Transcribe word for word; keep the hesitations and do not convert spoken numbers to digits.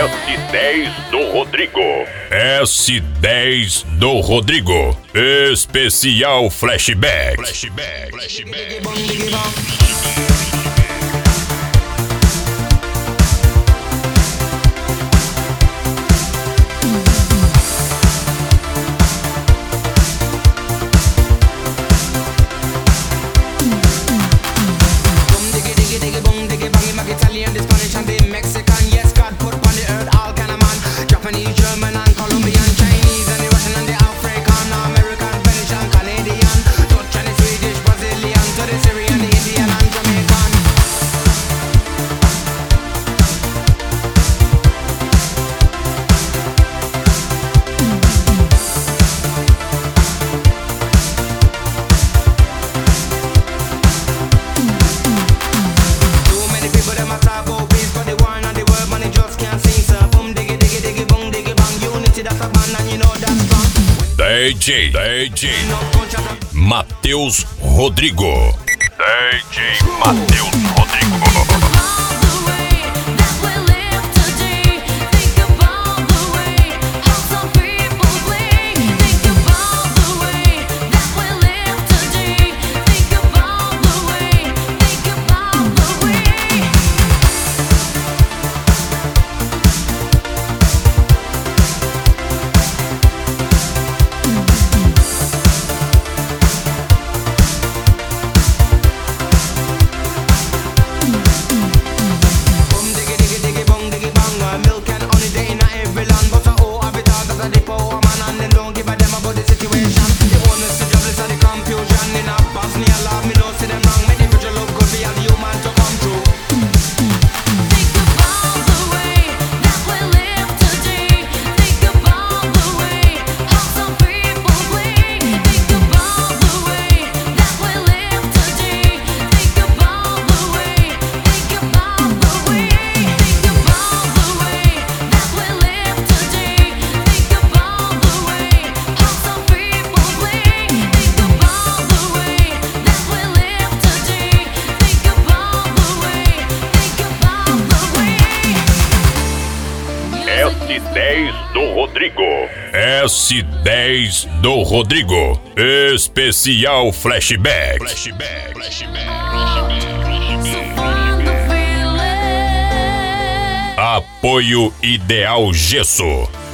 S dez do Rodrigo. S dez do Rodrigo. Especial Flashback. Flashback. Flashback. Italian, the Spanish and the Mexican. Yes, God put on the earth all kind of man. Japanese, German and Colombian, Chinese and the Russian and the African, American, Venetian, Canadian, Dutch and the Swedish, Brazilian, to the Syrian, the Indian and Jamaican. D J, D J Matheus Rodrigo. D J Matheus Rodrigo. S dez do Rodrigo. S dez do Rodrigo. Especial Flashback. Flashback. Flashback. Apoio Ideal Gesso.